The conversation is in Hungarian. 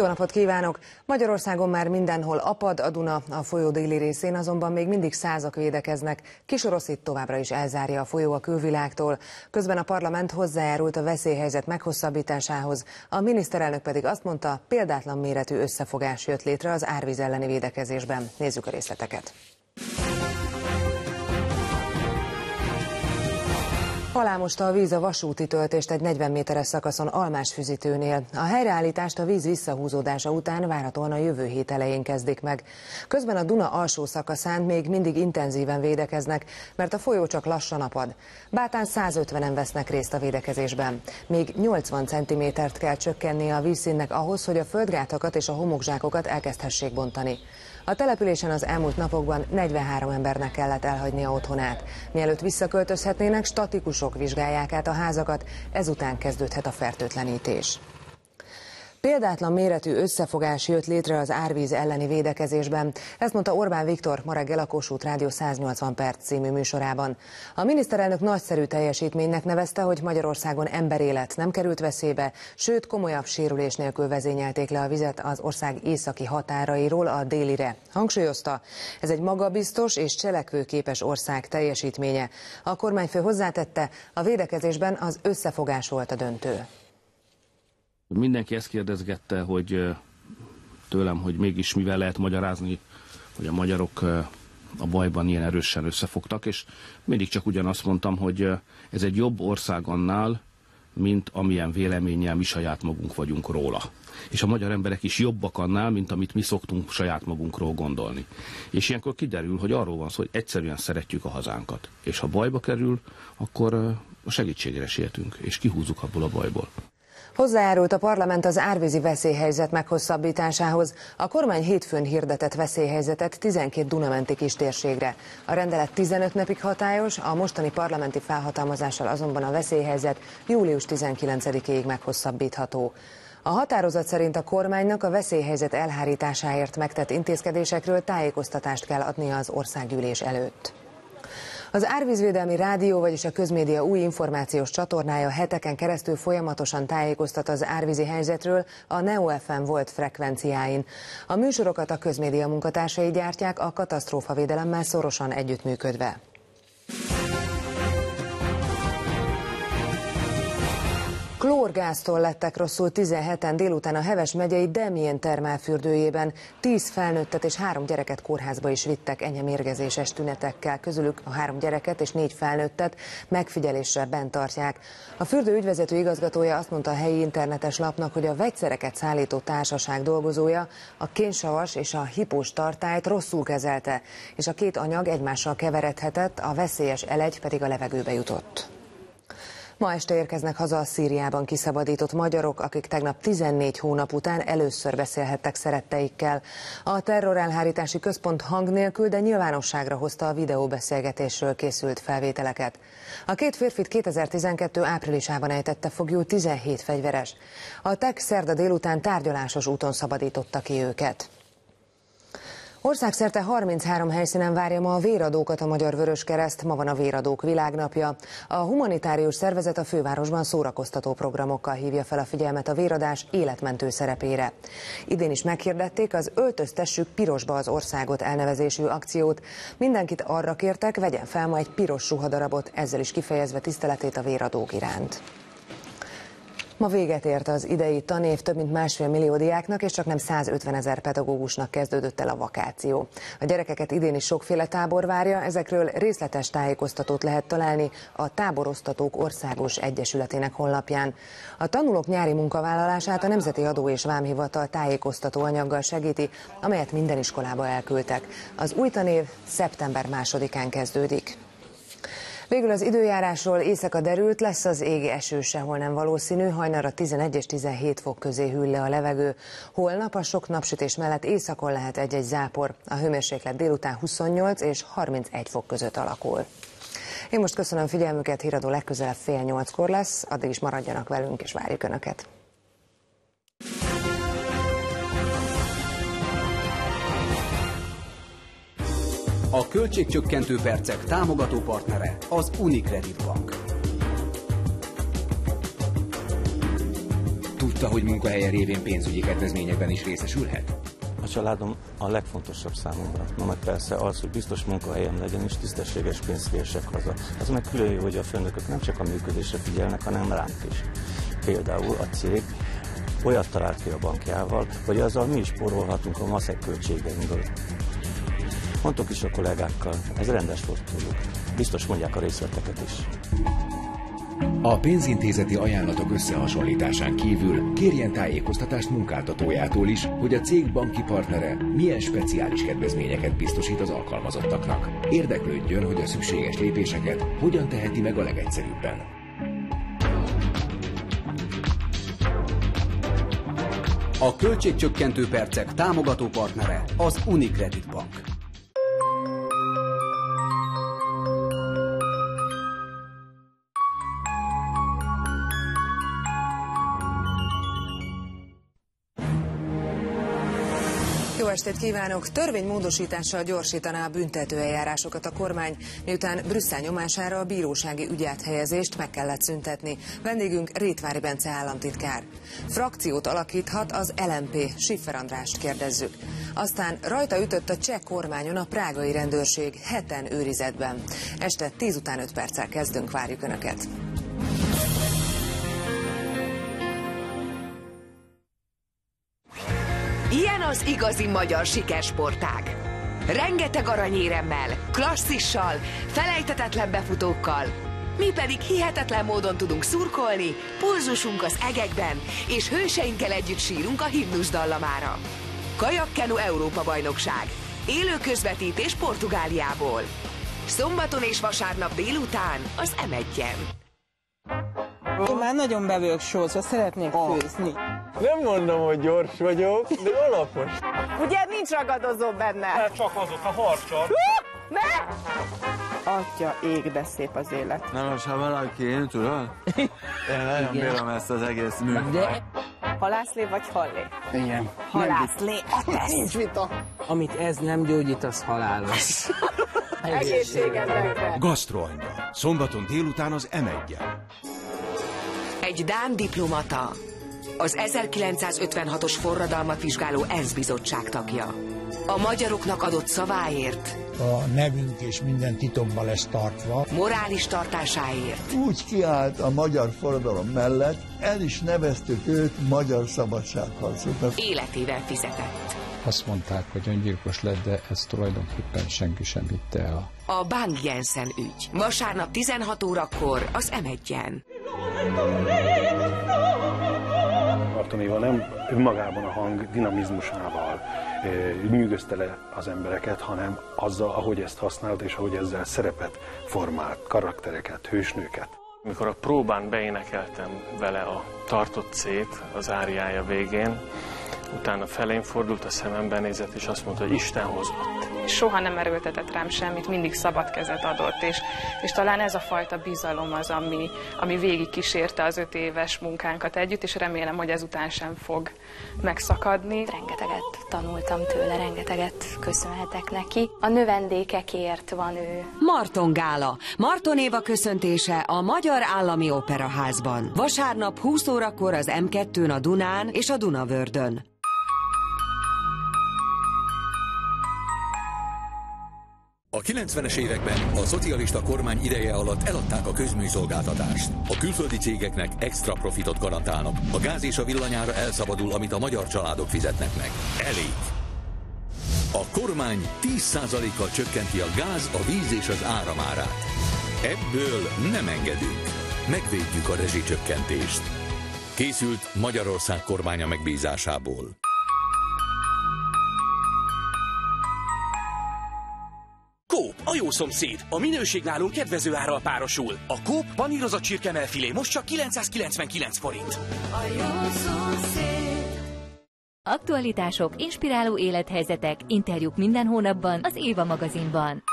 Jó napot kívánok! Magyarországon már mindenhol apad a Duna, a folyó déli részén azonban még mindig százak védekeznek. Kis-Orosz itt továbbra is elzárja a folyó a külvilágtól. Közben a parlament hozzájárult a veszélyhelyzet meghosszabbításához. A miniszterelnök pedig azt mondta, példátlan méretű összefogás jött létre az árvíz elleni védekezésben. Nézzük a részleteket. Alámosta a víz a vasúti töltést egy 40 méteres szakaszon Almásfüzitőnél. A helyreállítást a víz visszahúzódása után várhatóan a jövő hét elején kezdik meg. Közben a Duna alsó szakaszán még mindig intenzíven védekeznek, mert a folyó csak lassan apad. Bátán 150-en vesznek részt a védekezésben. Még 80 cm-t kell csökkennie a vízszínnek ahhoz, hogy a földgátakat és a homokzsákokat elkezdhessék bontani. A településen az elmúlt napokban 43 embernek kellett elhagynia otthonát. Mielőtt visszaköltözhetnének, statikusok vizsgálják át a házakat, ezután kezdődhet a fertőtlenítés. Példátlan méretű összefogás jött létre az árvíz elleni védekezésben. Ezt mondta Orbán Viktor ma reggel a Kossuth Rádió 180 perc című műsorában. A miniszterelnök nagyszerű teljesítménynek nevezte, hogy Magyarországon emberélet nem került veszélybe, sőt komolyabb sérülés nélkül vezényelték le a vizet az ország északi határairól a délire. Hangsúlyozta, ez egy magabiztos és cselekvőképes ország teljesítménye. A kormányfő hozzátette, a védekezésben az összefogás volt a döntő. Mindenki ezt kérdezgette, hogy tőlem, hogy mégis mivel lehet magyarázni, hogy a magyarok a bajban ilyen erősen összefogtak, és mindig csak ugyanazt mondtam, hogy ez egy jobb ország annál, mint amilyen véleménnyel mi saját magunk vagyunk róla. És a magyar emberek is jobbak annál, mint amit mi szoktunk saját magunkról gondolni. És ilyenkor kiderül, hogy arról van szó, hogy egyszerűen szeretjük a hazánkat. És ha bajba kerül, akkor a segítségre sietünk, és kihúzzuk abból a bajból. Hozzájárult a parlament az árvízi veszélyhelyzet meghosszabbításához. A kormány hétfőn hirdetett veszélyhelyzetet 12 Duna-menti kistérségre. A rendelet 15 napig hatályos, a mostani parlamenti felhatalmazással azonban a veszélyhelyzet július 19-ig meghosszabbítható. A határozat szerint a kormánynak a veszélyhelyzet elhárításáért megtett intézkedésekről tájékoztatást kell adnia az országgyűlés előtt. Az Árvízvédelmi Rádió, vagyis a közmédia új információs csatornája heteken keresztül folyamatosan tájékoztat az árvízi helyzetről a Neo FM volt frekvenciáin. A műsorokat a közmédia munkatársai gyártják, a katasztrófavédelemmel szorosan együttműködve. Klórgáztól lettek rosszul 17-en délután a Heves megyei Demjén termálfürdőjében. 10 felnőttet és 3 gyereket kórházba is vittek enyhe mérgezéses tünetekkel. Közülük a 3 gyereket és 4 felnőttet megfigyelésre bent tartják. A fürdő ügyvezető igazgatója azt mondta a helyi internetes lapnak, hogy a vegyszereket szállító társaság dolgozója a kénsavas és a hipós tartályt rosszul kezelte, és a két anyag egymással keveredhetett, a veszélyes elegy pedig a levegőbe jutott. Ma este érkeznek haza a Szíriában kiszabadított magyarok, akik tegnap 14 hónap után először beszélhettek szeretteikkel. A terrorelhárítási központ hang nélkül, de nyilvánosságra hozta a videóbeszélgetésről készült felvételeket. A két férfit 2012. áprilisában ejtette foglyul 17 fegyveres. A TEK szerda délután tárgyalásos úton szabadította ki őket. Országszerte 33 helyszínen várja ma a véradókat a Magyar Vöröskereszt, ma van a Véradók világnapja. A humanitárius szervezet a fővárosban szórakoztató programokkal hívja fel a figyelmet a véradás életmentő szerepére. Idén is meghirdették az Öltöztessük pirosba az országot elnevezésű akciót. Mindenkit arra kértek, vegyen fel ma egy piros ruhadarabot, ezzel is kifejezve tiszteletét a véradók iránt. Ma véget ért az idei tanév, több mint 1,5 millió diáknak és csaknem 150 000 pedagógusnak kezdődött el a vakáció. A gyerekeket idén is sokféle tábor várja, ezekről részletes tájékoztatót lehet találni a Táborosztatók Országos Egyesületének honlapján. A tanulók nyári munkavállalását a Nemzeti Adó és Vámhivatal tájékoztató anyaggal segíti, amelyet minden iskolába elküldtek. Az új tanév szeptember 2-án kezdődik. Végül az időjárásról: éjszaka derült, lesz az ég, eső sehol nem valószínű, hajnalra 11 és 17 fok közé hűl le a levegő. Holnap a sok napsütés mellett északon lehet egy-egy zápor. A hőmérséklet délután 28 és 31 fok között alakul. Én most köszönöm figyelmüket, híradó legközelebb 7:30-kor lesz, addig is maradjanak velünk és várjuk Önöket. A költségcsökkentő percek támogató partnere az Unicredit Bank. Tudta, Tudta, hogy munkahelye révén pénzügyi kedvezményekben is részesülhet? A családom a legfontosabb számomra. Na meg persze az, hogy biztos munkahelyem legyen és tisztességes pénzt kérsek haza. Az meg külön jó, hogy a főnökök nem csak a működésre figyelnek, hanem ránk is. Például a cég olyat talált ki a bankjával, hogy azzal mi is spórolhatunk a maszek költségeinkből. Mondtuk is a kollégákkal, ez rendes volt tőlük. Biztos mondják a részleteket is. A pénzintézeti ajánlatok összehasonlításán kívül kérjen tájékoztatást munkáltatójától is, hogy a cég banki partnere milyen speciális kedvezményeket biztosít az alkalmazottaknak. Érdeklődjön, hogy a szükséges lépéseket hogyan teheti meg a legegyszerűbben. A költségcsökkentő percek támogató partnere az Unicredit Bank. Jó estét kívánok! Törvénymódosítással gyorsítaná a büntetőeljárásokat a kormány, miután Brüsszel nyomására a bírósági ügyáthelyezést meg kellett szüntetni. Vendégünk Rétvári Bence államtitkár. Frakciót alakíthat az LMP, Schiffer Andrást kérdezzük. Aztán rajta ütött a cseh kormányon a prágai rendőrség, 7-en őrizetben. Este 10 után 5 perccel kezdünk, várjuk Önöket! Ilyen az igazi magyar sikersportág. Rengeteg aranyéremmel, klasszissal, felejthetetlen befutókkal. Mi pedig hihetetlen módon tudunk szurkolni, pulzusunk az egekben, és hőseinkkel együtt sírunk a himnusz dallamára. Kajakkenu Európa-bajnokság. Élő közvetítés Portugáliából. Szombaton és vasárnap délután az M1-en. Én már nagyon be vagyok sózva, szeretnék főzni. Nem mondom, hogy gyors vagyok, de alapos. Ugye nincs ragadozó benne? Hát csak azok a harccal. Ne! Atya, ég, de szép az élet. Nem, most ha valaki én, tudod? Én nagyon bírom ezt az egész műfajt. Halászlé vagy hallé? Igen. Halászlé, Nincs vita. Amit ez nem gyógyít, az halálos. Egészségedre. Gasztroanyja. Szombaton délután az M1-en. Egy dán diplomata, az 1956-os forradalmat vizsgáló ENSZ bizottság tagja. A magyaroknak adott szaváért, a nevünk és minden titokban lesz tartva, morális tartásáért. Úgy kiállt a magyar forradalom mellett, el is neveztük őt magyar szabadságharcosnak. Életével fizetett. Azt mondták, hogy öngyilkos lett, de ezt tulajdonképpen senki sem hitte el. A Bang Jensen ügy. Vasárnap 16 órakor az M1-en. Marton Éva nem önmagában a hang dinamizmusával nyűgözte le az embereket, hanem azzal, ahogy ezt használt, és ahogy ezzel szerepet formált, karaktereket, hősnőket. Mikor a próbán beénekeltem vele a Tartott szét az áriája végén, utána felém fordult, a szemembe nézett, és azt mondta, hogy Isten hozott. Soha nem erőltetett rám semmit, mindig szabad kezet adott, és talán ez a fajta bizalom az, ami végig kísérte az 5 éves munkánkat együtt, és remélem, hogy ezután sem fog megszakadni. Rengeteget tanultam tőle, rengeteget köszönhetek neki. A növendékekért van ő. Marton Gála. Marton Éva köszöntése a Magyar Állami Operaházban. Vasárnap 20 órakor az M2-n a Dunán és a Dunavördön. A 90-es években a szocialista kormány ideje alatt eladták a közműszolgáltatást. A külföldi cégeknek extra profitot garantálnak. A gáz és a villanyára elszabadul, amit a magyar családok fizetnek meg. Elég! A kormány 10%-kal csökkenti a gáz, a víz és az áramárát. Ebből nem engedünk. Megvédjük a rezsicsökkentést. Készült Magyarország kormánya megbízásából. Coop, a jó szomszéd. A minőség nálunk kedvező árral párosul. A Coop panírozott csirkemelfilé most csak 999 forint. A jó szomszéd. Aktualitások, inspiráló élethelyzetek, interjúk minden hónapban az Éva magazinban.